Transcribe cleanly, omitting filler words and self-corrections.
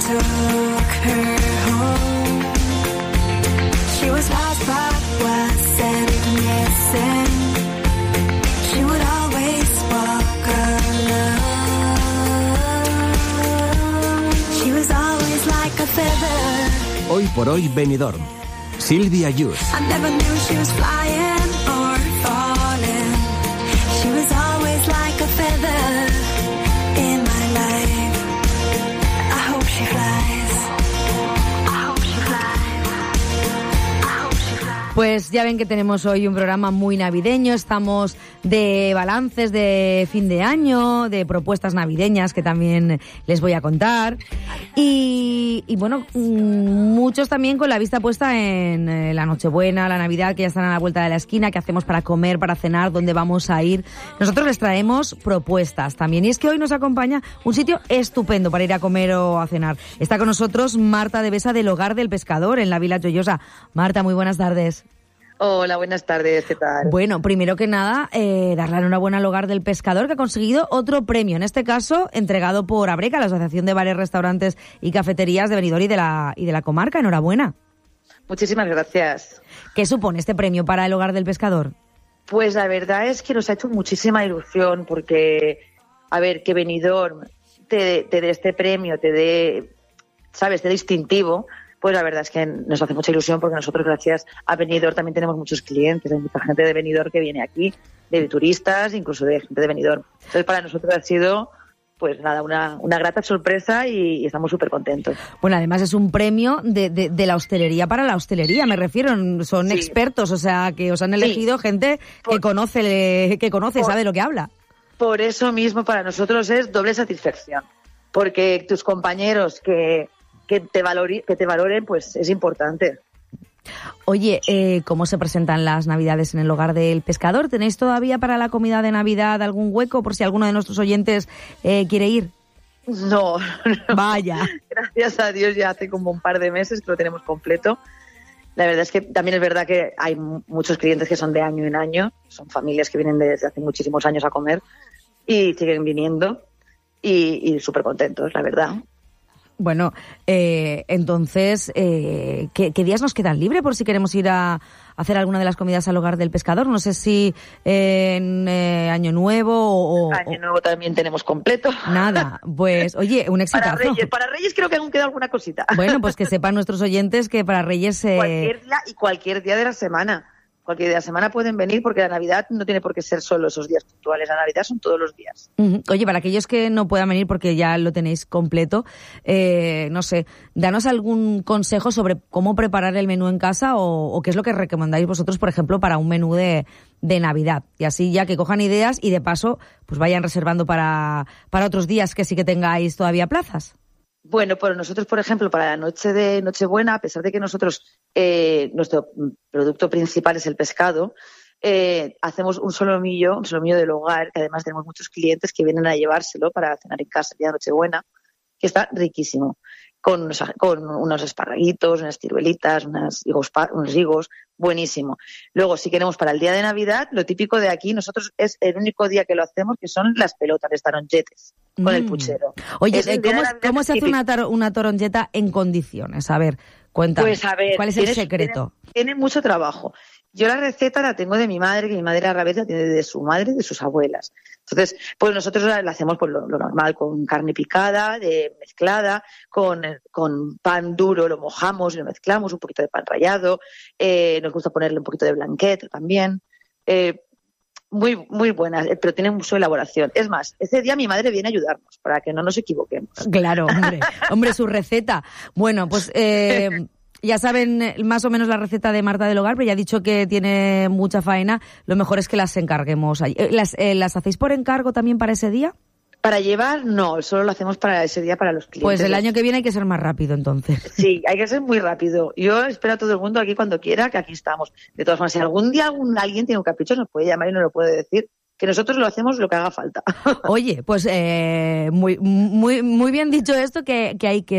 took her home. She was lost but wasn't missing. She would always walk alone. She was always like a feather. Hoy por hoy Benidorm. Silvia Yus. I never knew she was flying or falling. She was always like a feather in my life. I hope she flies. I hope she flies. I hope she flies. Pues ya ven que tenemos hoy un programa muy navideño, estamos de balances de fin de año, de propuestas navideñas que también les voy a contar y bueno, muchos también con la vista puesta en la Nochebuena, la Navidad, que ya están a la vuelta de la esquina, qué hacemos para comer, para cenar, dónde vamos a ir. Nosotros les traemos propuestas también y es que hoy nos acompaña un sitio estupendo para ir a comer o a cenar. Está con nosotros Marta de Besa del Hogar del Pescador en la Vila Joiosa. Marta, muy buenas tardes. Hola, buenas tardes, ¿qué tal? Bueno, primero que nada, darle la enhorabuena al Hogar del Pescador, que ha conseguido otro premio, en este caso entregado por Abreca, la Asociación de Bares, Restaurantes y Cafeterías de Benidorm y de la comarca. Enhorabuena. Muchísimas gracias. ¿Qué supone este premio para el Hogar del Pescador? Pues la verdad es que nos ha hecho muchísima ilusión porque, a ver, que Benidorm te dé este premio, te dé, ¿sabes?, te dé distintivo. Pues la verdad es que nos hace mucha ilusión porque nosotros, gracias a Benidorm, también tenemos muchos clientes. Hay mucha gente de Benidorm que viene aquí, de turistas, incluso de gente de Benidorm. Entonces, para nosotros ha sido, pues nada, una grata sorpresa y estamos súper contentos. Bueno, además es un premio de la hostelería para la hostelería, me refiero. Son expertos, o sea, que os han elegido gente que conoce, sabe lo que habla. Por eso mismo, para nosotros es doble satisfacción. Porque tus compañeros que te valoren, pues es importante. Oye, ¿cómo se presentan las Navidades en el Hogar del Pescador? ¿Tenéis todavía para la comida de Navidad algún hueco por si alguno de nuestros oyentes quiere ir? No. Vaya. Gracias a Dios ya hace como un par de meses que lo tenemos completo. La verdad es que también es verdad que hay muchos clientes que son de año en año, son familias que vienen desde hace muchísimos años a comer y siguen viniendo y súper contentos, la verdad. Bueno, entonces, ¿qué días nos quedan libres por si queremos ir a hacer alguna de las comidas al Hogar del Pescador? No sé si en Año Nuevo o... Año Nuevo también tenemos completo. Nada, pues, oye, un exitazo. Para Reyes creo que aún queda alguna cosita. Bueno, pues que sepan nuestros oyentes que para Reyes... Cualquier día de la semana. Cualquier día de la semana pueden venir porque la Navidad no tiene por qué ser solo esos días puntuales. La Navidad son todos los días. Oye, para aquellos que no puedan venir porque ya lo tenéis completo, no sé, danos algún consejo sobre cómo preparar el menú en casa o qué es lo que recomendáis vosotros, por ejemplo, para un menú de Navidad. Y así ya que cojan ideas y de paso pues vayan reservando para otros días que sí que tengáis todavía plazas. Bueno, pues nosotros, por ejemplo, para la noche de Nochebuena, a pesar de que nosotros, nuestro producto principal es el pescado, hacemos un solomillo del hogar, que además tenemos muchos clientes que vienen a llevárselo para cenar en casa el día de Nochebuena, que está riquísimo, con unos esparraguitos, unas ciruelitas, unos higos, buenísimo. Luego, si queremos para el día de Navidad, lo típico de aquí, nosotros es el único día que lo hacemos, que son las pelotas, las taronjetes, con el puchero. Oye, ¿cómo se hace una toronjeta en condiciones? A ver, cuéntame, pues a ver, ¿cuál es el secreto? Tiene mucho trabajo. Yo la receta la tengo de mi madre, que mi madre a la vez la tiene de su madre y de sus abuelas. Entonces, pues nosotros la hacemos por lo normal, con carne picada, mezclada, con pan duro, lo mojamos y lo mezclamos, un poquito de pan rallado, nos gusta ponerle un poquito de blanquet también. Muy, muy buenas, pero tienen mucha elaboración. Es más, ese día mi madre viene a ayudarnos para que no nos equivoquemos. Claro, hombre, su receta. Bueno, pues ya saben más o menos la receta de Marta del Hogar, pero ya ha dicho que tiene mucha faena. Lo mejor es que las encarguemos allí. ¿Las hacéis por encargo también para ese día? Para llevar, no, solo lo hacemos para ese día para los clientes. Pues el año que viene hay que ser más rápido, entonces. Sí, hay que ser muy rápido. Yo espero a todo el mundo aquí cuando quiera, que aquí estamos. De todas formas, si algún día alguien tiene un capricho, nos puede llamar y nos lo puede decir, que nosotros lo hacemos lo que haga falta. Oye, pues muy, muy, muy bien dicho esto, que hay que